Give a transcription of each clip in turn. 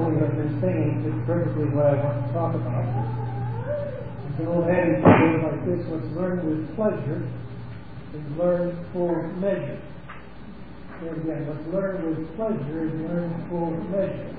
we have been singing is perfectly what I want to talk about. The old adage goes like this: what's learned with pleasure is learned full measure. Here again, what's learned with pleasure is learned full measure.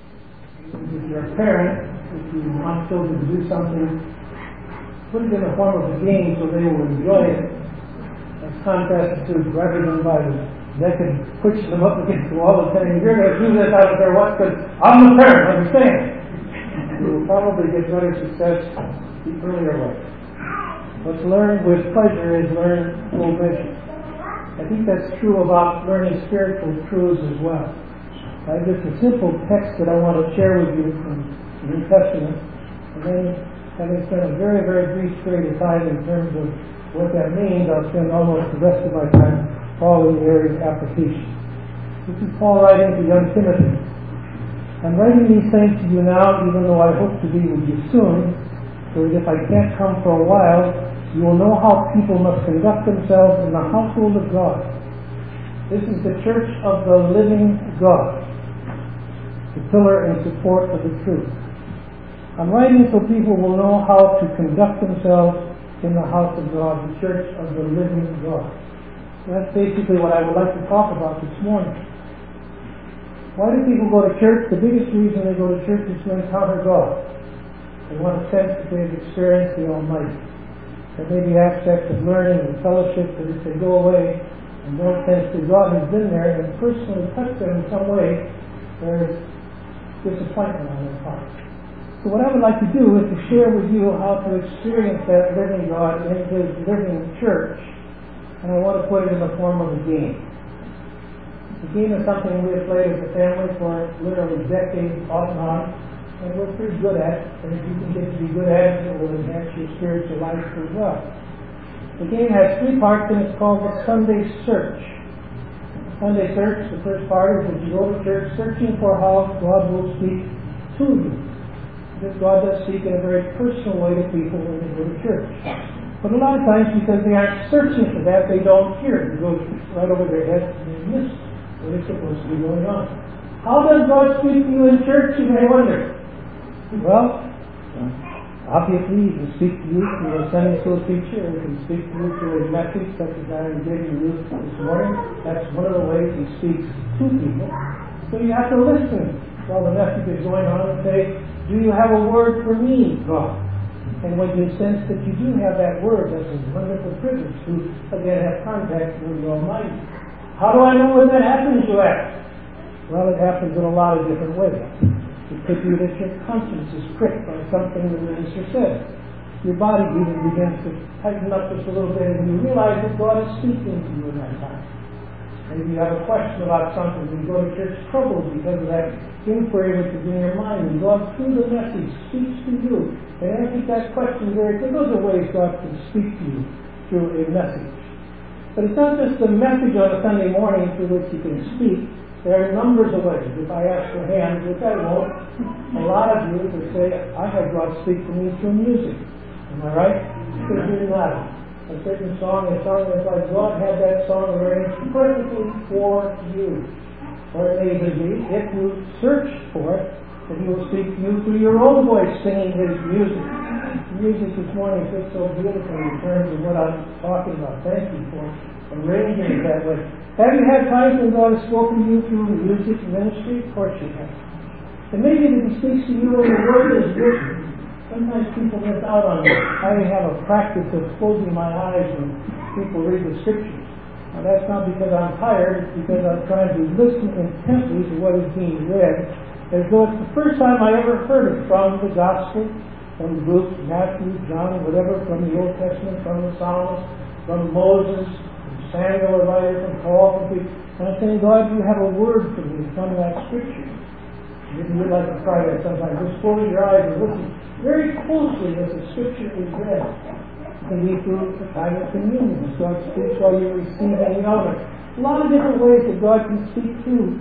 If you're a parent, if you want children to do something, put it in the form of a game so they will enjoy it, as contrasted to grabbing them by the neck and pushing them up against the wall and saying, "You're going to do this, I don't care what, because I'm the parent, understand?" You will probably get better success the earlier way. What's learned with pleasure is learned full measure. I think that's true about learning spiritual truths as well. I have just a simple text that I want to share with you from the New Testament, and then, having spent a very, very brief period of time in terms of what that means, I'll spend almost the rest of my time following the area of application. This is Paul writing to young Timothy. "I'm writing these things to you now, even though I hope to be with you soon, so that if I can't come for a while, you will know how people must conduct themselves in the household of God. This is the church of the living God, the pillar and support of the truth. I'm writing so people will know how to conduct themselves in the house of God, the church of the living God." That's basically what I would like to talk about this morning. Why do people go to church? The biggest reason they go to church is to encounter God. They want a sense that they've experienced the Almighty. There may be aspects of learning and fellowship that if they go away and don't sense that God has been there and personally touched them in some way, there's disappointment on their part. So what I would like to do is to share with you how to experience that living God in His living church, and I want to put it in the form of a game. The game is something we have played as a family for literally decades, off and on, and we're pretty good at it, and if you can get to be good at it, it will enhance your spiritual life as well. The game has three parts, and it's called the Sunday Search. Sunday Search, the first part is that you go to church searching for how God will speak to you. Because God does speak in a very personal way to people when they go to church. But a lot of times, because they aren't searching for that, they don't hear it. It goes right over their heads and they miss what is supposed to be going on. How does God speak to you in church, you may wonder? Well, obviously He can speak to you through a Sunday school teacher, or He can speak to you through a message such as I am giving you this morning. That's one of the ways He speaks to people. So you have to listen while the message is going on and say, "Do you have a word for me, God?" And when you sense that you do have that word, that's a wonderful privilege to again have contact with the Almighty. How do I know when that happens, you ask? Well, it happens in a lot of different ways. It could be that your conscience is pricked by something the minister says. Your body even begins to tighten up just a little bit, and you realize that God is speaking to you in that time. Maybe you have a question about something, and you go to church troubled because of that inquiry which is in your mind, and God, through the message, speaks to you and answers that question very quickly. Those are ways God can speak to you through a message. But it's not just the message on a Sunday morning through which He can speak. There are numbers of ways. If I ask for hands, which I won't, a lot of you would say, "I have God speak to me through music." Am I right? Because you're not. A certain song, a song that's like God had that song arranged perfectly for you. Or it may even be, if you search for it, that He will speak to you through your own voice singing His music. The music this morning fits so beautifully in terms of what I'm talking about. Thank you for arranging it that way. Have you had times when God has spoken to you through music ministry? Of course you have. And maybe that He speaks to you when the Word is written. Sometimes people miss out on it. I have a practice of closing my eyes when people read the Scriptures. Now that's not because I'm tired, it's because I'm trying to listen intently to what is being read, as though it's the first time I ever heard it from the Gospel, from Luke, Matthew, John, whatever, from the Old Testament, from the Psalms, from Moses, from Samuel, the writer, from Paul, from people. And I'm saying, God, you have a word for me from that Scripture. Maybe you'd like to try that sometime. Just close your eyes and listen very closely as the Scripture is read. It can be through the time of communion. God speaks while you're receiving the element. A lot of different ways that God can speak to you,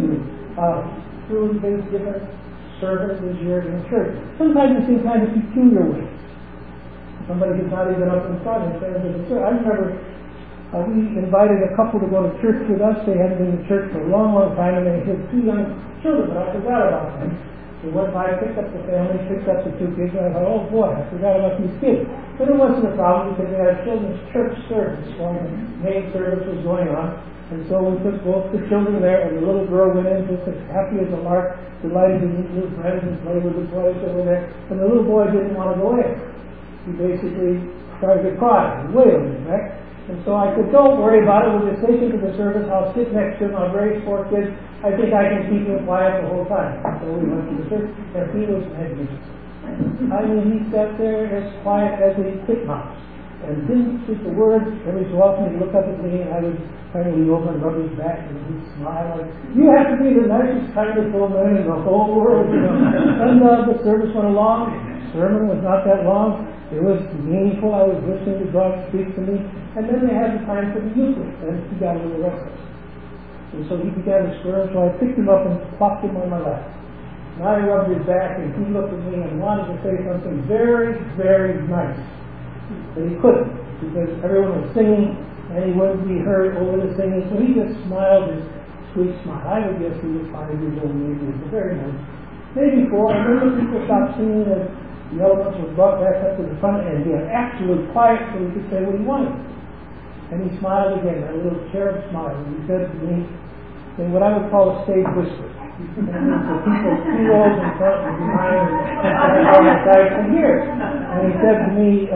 through these different services here in church. Sometimes it's in kind of peculiar ways. Somebody who's not even up in front and says, I remember we invited a couple to go to church with us. They hadn't been to church for a long, long time, and they had two young children, but I forgot about them. So once I picked up the family, picked up the two kids, and I thought, oh boy, I forgot about these kids. But it wasn't a problem because we had a children's church service going on. The main service was going on. And so we took both the children there, and the little girl went in just as happy as a lark, delighted to meet new friends and play with the toys over there. And the little boy didn't want to go in. He basically started to cry and wail, in fact. And so I said, don't worry about it. We'll just take him to the service. I'll sit next to him. I'll raise 4 kids. I think I can keep him quiet the whole time. So we went to the service, and he was magnificent. I mean, he sat there as quiet as a titmouse and didn't speak a word. Every so often he'd look up at me, and I would kind of lean over and rub his back, and he'd smile. Like, you have to be the nicest, kindest old man in the whole world, you know. And the service went along. The sermon was not that long. It was meaningful. I was listening to God speak to me. And then they had the time for the Eucharist, and he got a little restless. And so he began to squirm, so I picked him up and plopped him on my lap. And I rubbed his back, and he looked at me and wanted to say something very, very nice. But he couldn't, because everyone was singing, and he wouldn't be heard over the singing, so he just smiled his sweet smile. I would guess he was 5 years old, maybe. It was very nice. Maybe 4. And then the people stopped singing, and the elements were brought back up to the front, and he had absolute quiet so he could say what he wanted. And he smiled again, that little cherub smile, and he said to me, in what I would call a stage whisper. That means the people 2 rows in front and behind and on the side can hear. And he said to me,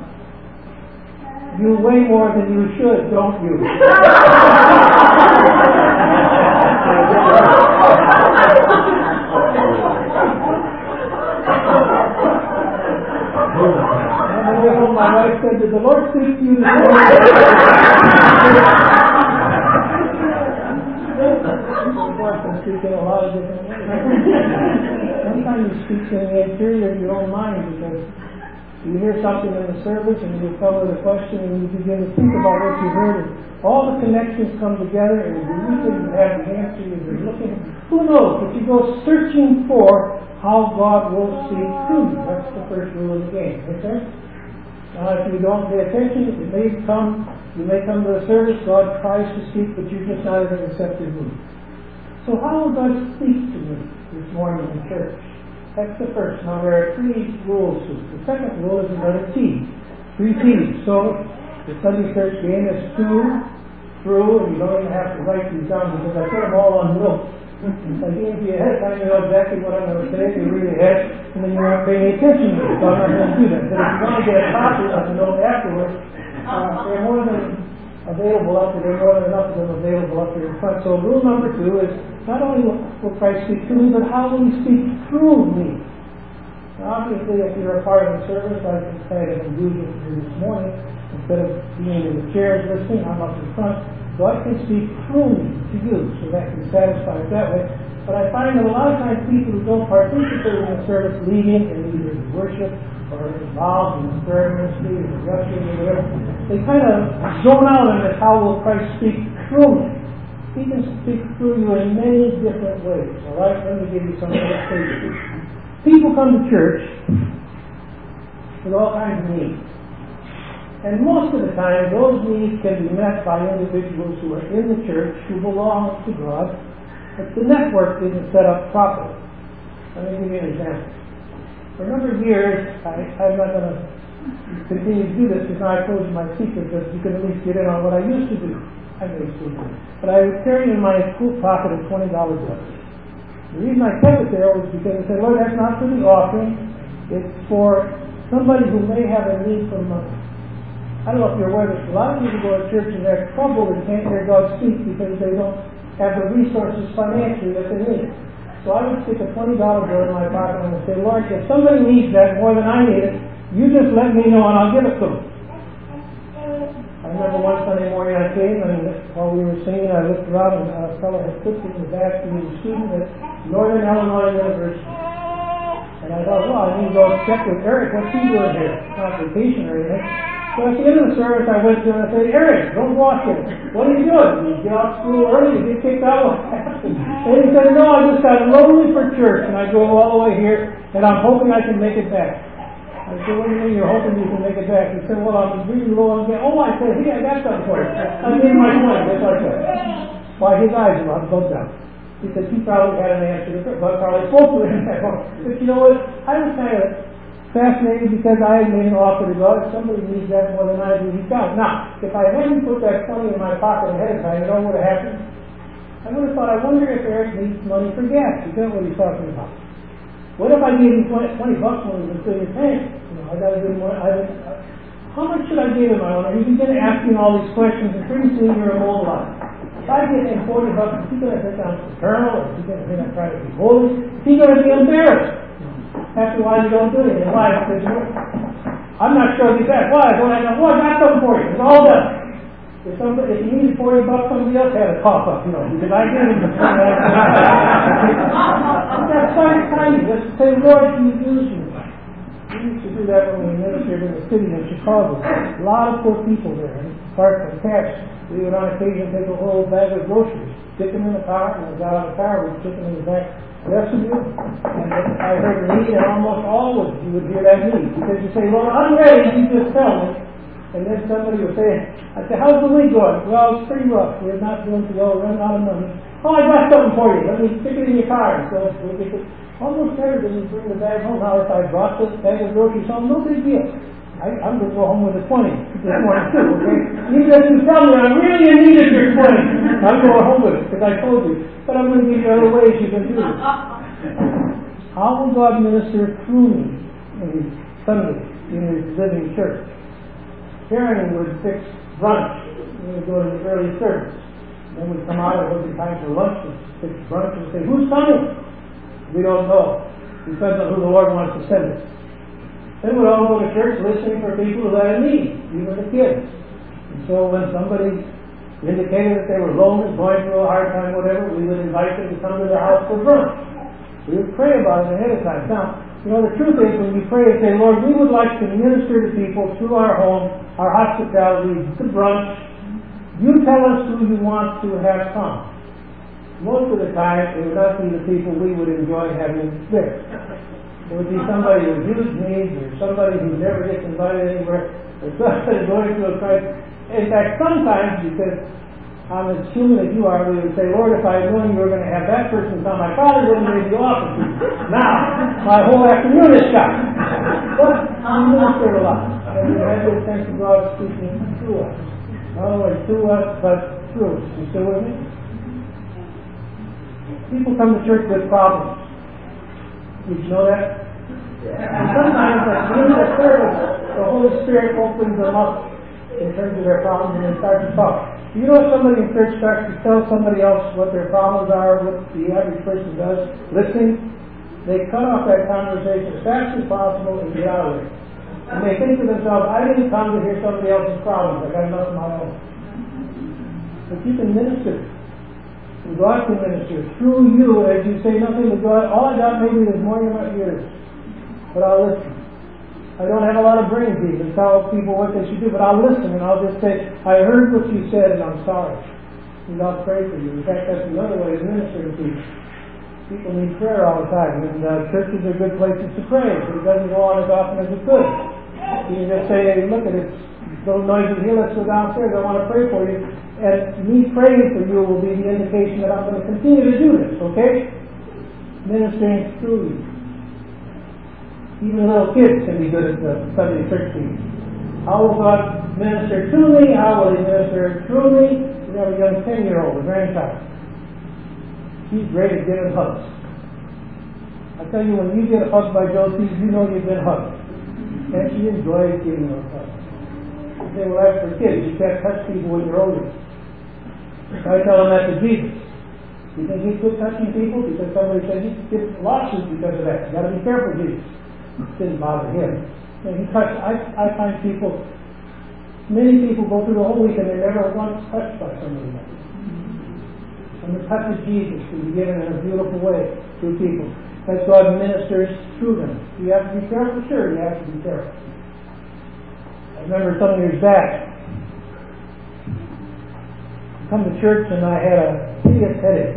you weigh more than you should, don't you? My wife said, did the Lord speak to you this morning? The Lord can speak in a lot of different ways. Sometimes He speaks in the interior of your own mind, because you hear something in the service and you come with a question and you begin to think about what you heard, and all the connections come together, and you usually have the answer you're looking. Who knows? But you go searching for how God will speak to you. That's the first rule of the game. Okay? Now, if you don't pay attention, you may come to the service, God tries to speak, but you're just not in a receptive mood. So how will God speak to me this morning in church? That's the first. Now, there are 3 rules to it. The second rule is another T. 3 T's. So, the Sunday church game is through, and you don't even have to write these down, because I put them all on notes. If I gave you ahead of time, you know exactly what I'm going to say, you read ahead, and then you aren't paying attention to it, so I'm not going to do that. But if you want to get a copy of the note afterwards, they're more than available up there, there are more than enough of them available up here in front. So rule number 2 is, not only will Christ speak to me, but how will He speak through me? Now, obviously, if you're a part of the service, like it's kind of unusual to do this morning, instead of being in the chairs listening, I'm up in front. God can speak through me to you, so that can satisfy it that way. But I find that a lot of times people who don't participate in the service, leading in either worship or involved in the prayer ministry or the ushering or whatever, they kind of zone out on it. How will Christ speak through me? He can speak through you in many different ways. All right, let me give you some illustrations. People come to church with all kinds of needs. And most of the time, those needs can be met by individuals who are in the church, who belong to God, but the network isn't set up properly. Let me give you an example. For a number of years, I'm not going to continue to do this because I told you my secret, but you can at least get in on what I used to do. I may still do. But I would carry in my coat pocket a $20 bill. The reason I kept it there was because I said, Lord, that's not for the offering. It's for somebody who may have a need for money. I don't know if you're aware of this, a lot of people go to church and they're troubled and can't hear God speak because they don't have the resources financially that they need. So I would stick a $20 bill in my pocket and I would say, Lord, if somebody needs that more than I need it, you just let me know and I'll give it to them. I remember one Sunday morning I came, and while we were singing, I looked around and a fellow had put in the back. He was a student at Northern Illinois University. And I thought, well, I need to go check with Eric. What's he doing here? Not vacation or anything. So at the end of the service, I went to him and I said, Eric, don't walk in. What are you doing? You get off school early, you get kicked out. What happened? And he said, no, I just got lonely for church, and I drove all the way here, and I'm hoping I can make it back. I said, what do you mean you're hoping you can make it back? He said, well, I'm really low on gas. Oh, I said, hey, I got something for you. I gave my point, just like that. Why, his eyes are about bugged out. because he probably had an answer to it, but probably spoke to him. But you know what? I was kind of fascinated because I had made an offer to God. If somebody needs that more than I do, he's got it. Now, if I hadn't put that 20 in my pocket ahead of time, you know what would have happened? I would have thought, I wonder if Eric needs money for gas. You know what he's talking about. What if I gave him 20 bucks when he was in his tank? You know, I got to give him one. How much should I give him? I wonder. He's going to ask me all these questions, and pretty soon you're immobilized. If I give him 40 bucks, is he going to think I'm fraternal? Or is he going to think I'm trying to be holy? Is he going to be embarrassed? That's why you don't do it. And why? Because I'm not sure he's that. Why? Well, I got something for you. It's all done. If you needed 40 bucks, somebody else had a cough up, you know, because I gave him the 20. That's fine. Just say, Lord, you use me. We used to do that when we ministered in the city in Chicago. A lot of poor people there. And apart from cash, we would on occasion take a whole bag of groceries, stick them in the car, and we got out of the car, we'd stick them in the back vestibule. And I heard a need, and almost always you would hear that need. Because you say, Lord, I'm ready, you just tell me. And then somebody would say, I said, how's the week going? Well, it's pretty rough. We're not doing too well. We're running out of money. Oh, I got something for you. Let me stick it in your car. So we'll get it. Almost better than you bring the bag home. Now, if I brought this bag of groceries home, no big deal. I'm going to go home with a 20 this morning, too, okay? Even if you tell me I'm really in need of your 20, I'm going home with it, because I told you. But I'm going to give you other ways you can do this. How will God minister through me in his Sunday, in his living church? Karen would fix brunch. We would go to the early service. Then we'd come out, it would be time for lunch, and fix brunch and say, who's coming? We don't know. Depends on who the Lord wants to send us. Then we'd all go to church listening for people who had a need, even the kids. And so when somebody indicated that they were lonely, going through a hard time, whatever, we would invite them to come to the house for brunch. We would pray about it ahead of time. Now, you know, the truth is when you pray and say, Lord, we would like to minister to people through our home, our hospitality, the brunch. You tell us who you want to have come. Most of the time, it would not be the people we would enjoy having there. It would be somebody with huge needs, or somebody who never gets invited anywhere, or somebody going through a crisis. In fact, sometimes, because I'm as human as you are, we would say, Lord, if I had known you were going to have that person come, I probably wouldn't have made the offer to you. Now, my whole afternoon is shot. But we ministered a lot. And we had this sense of God speaking through us. Not only through us, but through us. You still with me? People come to church with problems. Did you know that? And sometimes at the end of the service, the Holy Spirit opens them up in terms of their problems and they start to talk. You know, if somebody in church starts to tell somebody else what their problems are, what the average person does, listening, they cut off that conversation as fast as possible and get out of it. And they think to themselves, I didn't come to hear somebody else's problems. I got enough of my own. But you can minister. And God can minister through you as you say nothing to God. All I got maybe is more in my ears. But I'll listen. I don't have a lot of brain to even tell people what they should do, but I'll listen and I'll just say, I heard what you said and I'm sorry. And I'll pray for you. In fact, that's another way of ministering to people. People need prayer all the time, and churches are good places to pray, but it doesn't go on as often as it could. You can just say, hey, look at it, it's a little noisy here, let's go downstairs, I want to pray for you. And me praying for you will be the indication that I'm going to continue to do this, okay? Ministering through you. Even little kids can be good at the Sunday church meeting. How will God minister to me? How will He minister through me? We have a young 10-year-old, a grandchild. She's great at giving hugs. I tell you, when you get hugged by Josie, you know you've been hugged. And she enjoys giving those hugs. You say, well, that's for kids. You can't touch people when you're older. I tell them that to Jesus. You think He quit touching people because somebody said He gets lawsuits because of that? You got to be careful, Jesus. It didn't bother Him. And He touched. I find people, many people go through the whole week and they're never once touched by somebody else. And the touch of Jesus can be given in a beautiful way through people. As God ministers through them. You have to be careful? Sure, you have to be careful. I remember some years back, I come to church and I had a hideous headache.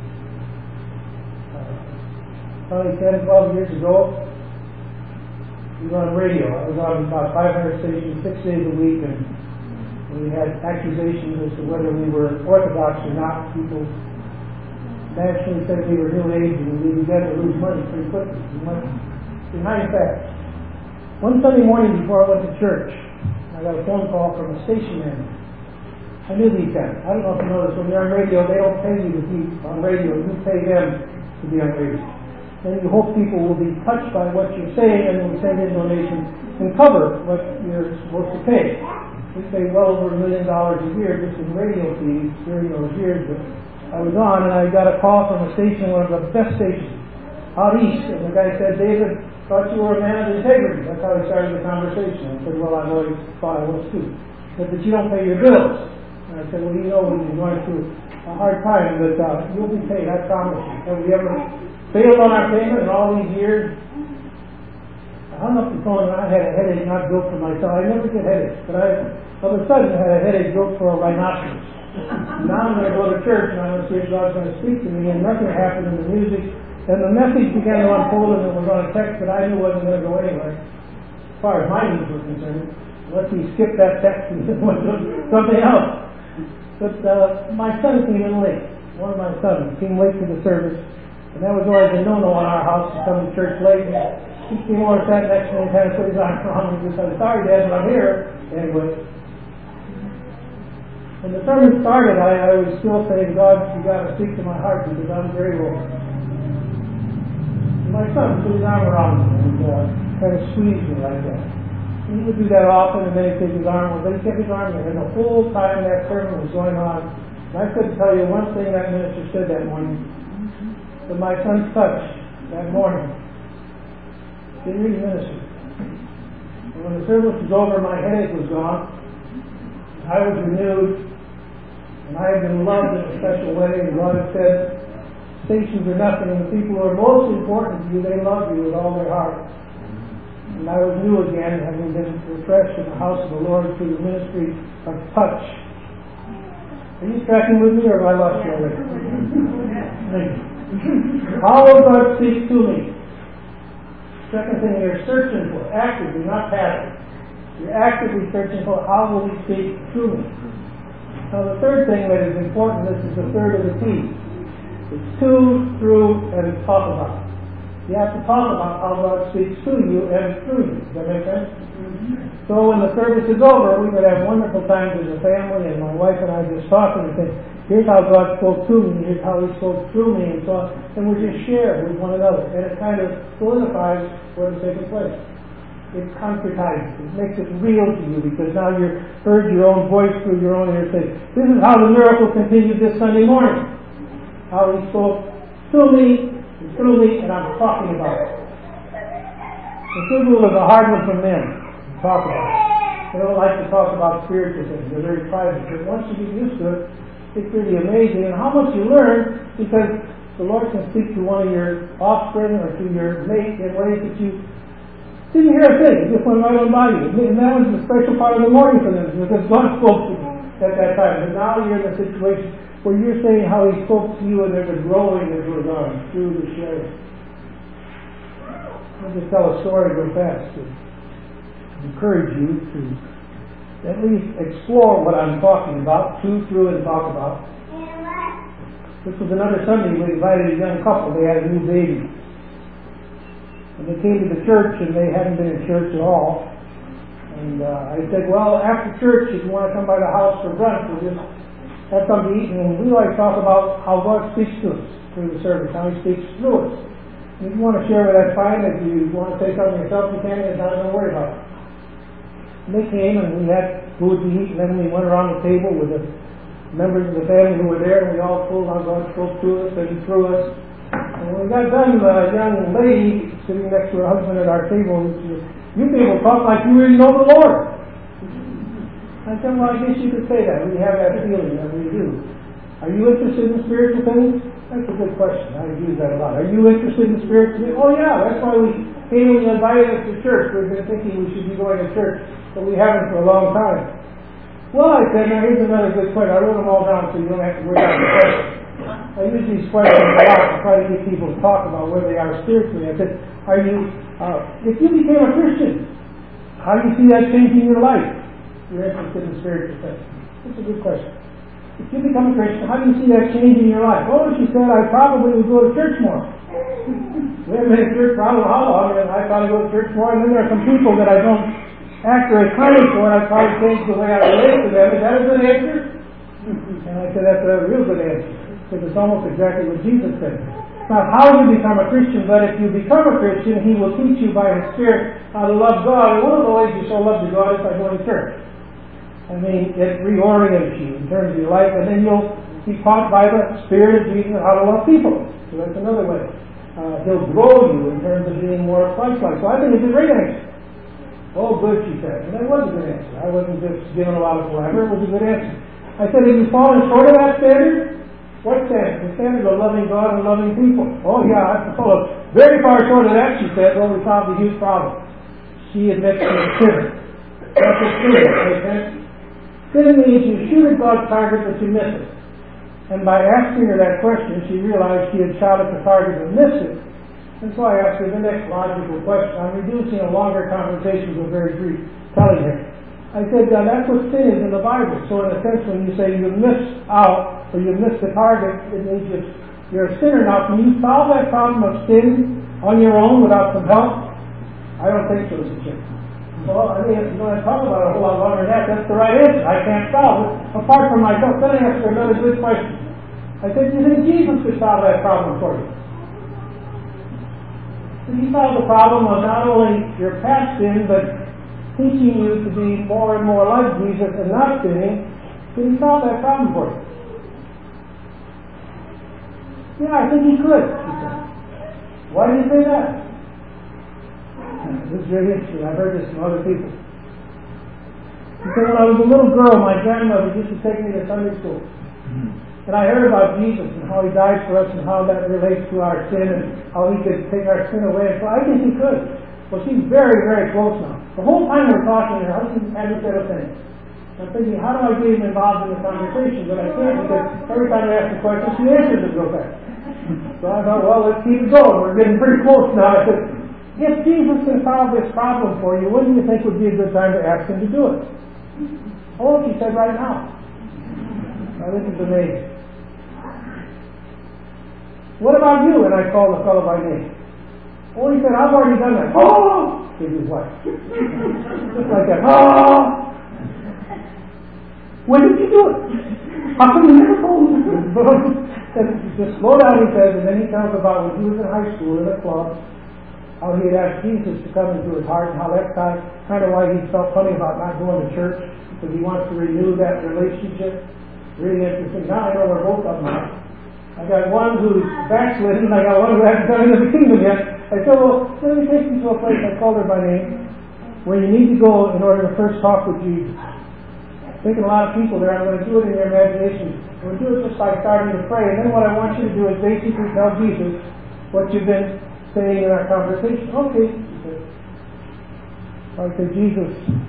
Probably 10, 12 years ago, we were on radio. I was on about 500 stations, 6 days a week, and we had accusations as to whether we were Orthodox or not. People nationally said we were new age and we began to lose money pretty quickly. We went behind fast. One Sunday morning before I went to church, I got a phone call from a station manager. I knew these guys. I don't know if you noticed, when you're on radio, they don't pay you to be on radio. You pay them to be on radio. And you hope people will be touched by what you're saying and will send in donations and cover what you're supposed to pay. We pay well over $1 million a year just in radio fees during those years that I was on, and I got a call from a station, one of the best stations out east, and the guy said, "David, thought you were a man of integrity." That's how he started the conversation. I said, "Well, I always thought I was too." He said, "But you don't pay your bills." And I said, "Well, you know, when you're going through a hard time, that you'll be paid, I promise you. Have we ever failed on our payment in all these years?" I hung up the phone and I had a headache, not built for myself. I never get headaches, but I all of a sudden had a headache built for a rhinoceros. Now I'm going to go to church and I'm going to see if God's going to speak to me, and nothing happened in the music. And the message began to unfold, and it was on a text that I knew wasn't going to go anywhere, as far as my needs were concerned. Unless we skip that text and went to something else. But my son came in late. One of my sons came late to the service, and that was always a no-no in our house to come to church late. He came over, sat next to me, and kind of put his arm around me and said, "Sorry, Dad, but I'm here." Anyway, when the sermon started, I was still saying, "God, you got to speak to my heart because I'm very low." And my son put his arm around me and kind of squeezed me like that. And he would do that often, and then he'd take his arm, but he kept his arm there. And the whole time that sermon was going on, and I couldn't tell you one thing that minister said that morning, but my son's touch that morning didn't really minister. And when the service was over, my headache was gone. I was renewed, and I had been loved in a special way, and God had said, stations are nothing, and the people who are most important to you, they love you with all their heart. And I was new again, having been refreshed in the house of the Lord through the ministry of touch. Are you tracking with me, or have I lost you already? How will God speak to me? Second thing you're searching for, actively, not passive. You're actively searching for how will He speak to me. Now the third thing that is important, this is the third of the T's. It's to, through, and talk about. You have to talk about how God speaks to you and through you. Does that make sense? Mm-hmm. So when the service is over, we could have wonderful times as a family, and my wife and I just talking and saying, here's how God spoke to me, here's how He spoke through me, and so on. And we just share with one another. And it kind of solidifies what is taking place. It concretizes. It makes it real to you, because now you've heard your own voice through your own ear say, this is how the miracle continued this Sunday morning. How He spoke to me, and through me, and I'm talking about it. The third rule is a hard one for men to talk about. They don't like to talk about spiritual things. They're very private. But once you get used to it, it's really amazing. And how much you learn, because the Lord can speak to one of your offspring or to your mate in ways that you didn't hear a thing. It just went right on by you. And that was a special part of the morning for them, because God spoke to you at that time. And now you're in a situation where you're saying how He spoke to you, and there's a growing that goes on through the sharing. I'll just tell a story real fast to encourage you to at least explore what I'm talking about, to, through, and talk about. This was another Sunday. We invited a young couple. They had a new baby. And they came to the church, and they hadn't been in church at all. And I said, well, after church, if you want to come by the house for brunch, we'll just have something to eat. And we like to talk about how God speaks to us through the service, how He speaks through us. And if you want to share with that, fine. If you want to say something yourself, you can. It's not, don't worry about it. And they came, and we had food to eat, and then we went around the table with the members of the family who were there, and we all told how God spoke to us and through us. And when we got done, the young lady sitting next to her husband at our table, she said, you people talk like you really know the Lord. I said, well, I guess you could say that. We have that feeling that we do. Are you interested in spiritual things? That's a good question. I use that a lot. Are you interested in spiritual things? Oh, yeah, that's why we came and invited us to church. We've been thinking we should be going to church, but we haven't for a long time. Well, I said, now here's another good question. I wrote them all down so you don't have to worry about the questions. I use these questions a lot to try to get people to talk about where they are spiritually. I said, if you became a Christian, how do you see that changing your life? You're interested in spiritual things. That's a good question. if you become a Christian, how do you see that changing your life? Oh, she said, I probably would go to church more. We haven't been to church for I don't know how long, and I probably go to church more, and then there are some people that I don't act very kindly for, and I probably change the way I relate to them. Is that a good answer? And I said, that's a real good answer, because it's almost exactly what Jesus said. It's not how you become a Christian, but if you become a Christian, He will teach you by His Spirit how to love God. And one of the ways you show love to God is by going to church. I mean, it reorients you in terms of your life, and then you'll be taught by the Spirit of Jesus how to love people. So that's another way. He'll grow you in terms of being more Christ-like. So I think it's a great answer. Oh, good, she said. And that was a good answer. I wasn't just giving a lot of flavor. It was a good answer. I said, have you fallen short of that standard? What standard? The standard of loving God and loving people. Oh, yeah, I've fallen very far short of that, she said. Well, we found a huge problem. She admits she's a sinner. That's a sin, okay? Sin means you shoot at God's target, but you miss it. And by asking her that question, she realized she had shot at the target and missed it. And so I asked her the next logical question. I'm reducing a longer conversation to a very brief telling her. I said, that's what sin is in the Bible. So in a sense, when you say you missed out, or you missed the target, it means you're a sinner. Now, can you solve that problem of sin on your own without some help? I don't think so, Mr. Chick. Well, I mean, if you want to talk about it a whole lot longer than that, that's the right answer. I can't solve it, apart from myself. Then I asked her another good question. I said, do you think Jesus could solve that problem for you? Did He solve the problem of not only your past sin, but teaching you to be more and more like Jesus and not sinning? Did He solve that problem for you? Yeah, I think He could, she said. Why do you say that? This is very interesting. I've heard this from other people. She said, when I was a little girl, my grandmother used to take me to Sunday school. And I heard about Jesus and how He died for us and how that relates to our sin and how He could take our sin away. So I think He could. Well, she's very, very close now. The whole time we're talking, her husband hadn't said a thing. I'm thinking, how do I get him involved in the conversation? But I can't, because every time I ask a question, she answers it real fast. So I thought, well, let's keep it going. We're getting pretty close now. I said, if Jesus can solve this problem for you, when do you think would be a good time to ask Him to do it? Oh, she said, right now. Now, this is amazing. What about you? And I called the fellow by name. Oh, he said, I've already done that. Oh! Gave his wife. Just like that. Oh! When did you do it? How come you never told me? Just slow down, he says, and then he tells about when he was in high school in a club, how he had asked Jesus to come into his heart, and how that's kind of why he felt funny about not going to church, because he wants to renew that relationship. Really interesting. Now I know where both of them are. I got one who's backslidden, and I got one who hasn't come into the kingdom yet. I said, well, let me take you to a place, I called her by name, where you need to go in order to first talk with Jesus. I'm thinking a lot of people there, I'm going to do it in your imagination. I'm going to do it just by starting to pray, and then what I want you to do is basically tell Jesus what you've been saying in our conversation. Okay, she said. I said, Jesus,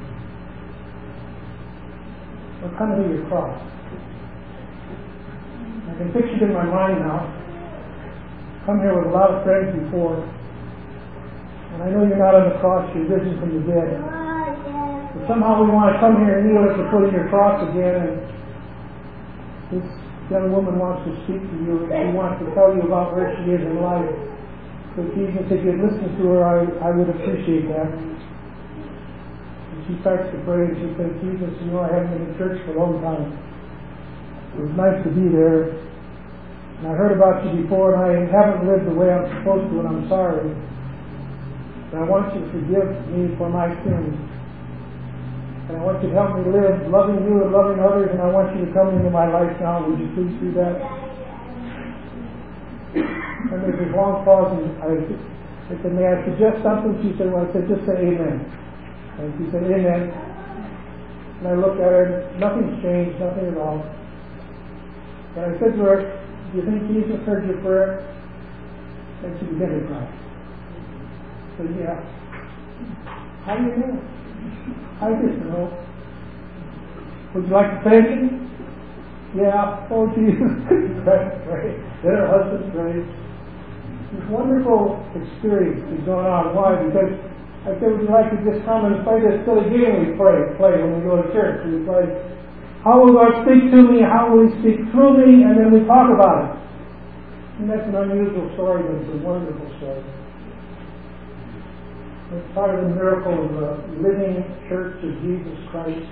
what kind of be your cross? I can picture it in my mind now. Come here with a lot of friends before, and I know you're not on the cross, you're risen from the dead. But somehow we want to come here and kneel at the foot of your cross again, and this young woman wants to speak to you, and she wants to tell you about where she is in life. So Jesus, if you'd listen to her, I would appreciate that. And she starts to pray, and she says, Jesus, you know, I haven't been in church for a long time. It was nice to be there. And I heard about you before, and I haven't lived the way I'm supposed to, and I'm sorry. And I want you to forgive me for my sins. And I want you to help me live loving you and loving others, and I want you to come into my life now. Would you please do that? And there's this long pause, and I said, may I suggest something? She said, well, I said, just say amen. And she said, amen. And I looked at her, nothing's changed, nothing at all. And I said to her, do you think Jesus heard your prayer? And she began to cry. I said, yeah. How do you know? I just know. Would you like to thank Him? Yeah. Oh, Jesus. Pray. Then her husband prayed. This wonderful experience is going on. Why? Because I said, would you like to just come and play this silly game we play when we go to church? We play How will God speak to me? How will He speak through me? And then we talk about it. And that's an unusual story, but it's a wonderful story. It's part of the miracle of the living church of Jesus Christ.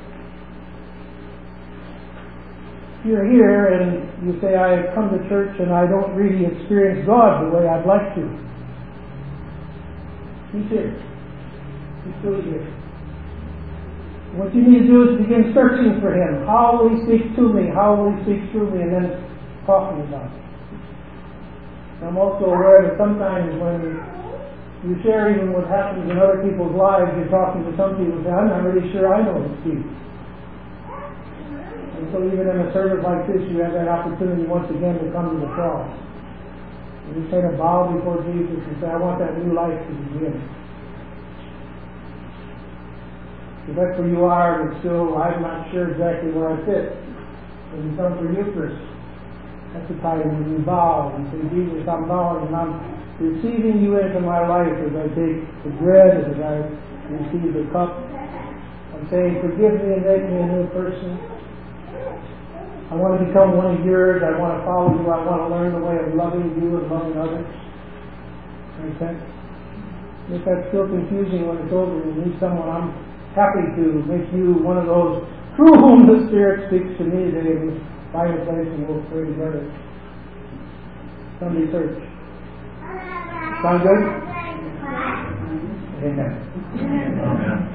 If you're here and you say, I come to church and I don't really experience God the way I'd like to, He's here. He's still here. What you need to do is begin searching for Him. How will He speak to me? How will He speak through me? And then talking about it. I'm also aware that sometimes when you share even what happens in other people's lives, you're talking to some people and say, I'm not really sure I know His speak. And so even in a service like this, you have that opportunity once again to come to the cross. And you kind of bow before Jesus and say, I want that new life to begin. If that's where you are, and still I'm not sure exactly where I fit, when you come for Eucharist, that's the time when you bow and say, Jesus, I'm bowing and I'm receiving you into my life as I take the bread, as I receive the cup. I'm saying, forgive me and make me a new person. I want to become one of yours. I want to follow you. I want to learn the way of loving you and loving others. Make sense? If that's still confusing when it's over, you need someone. I'm happy to make you one of those through whom the Spirit speaks to me today. And find a place and we'll pray together. Sunday church. Sound good? Amen.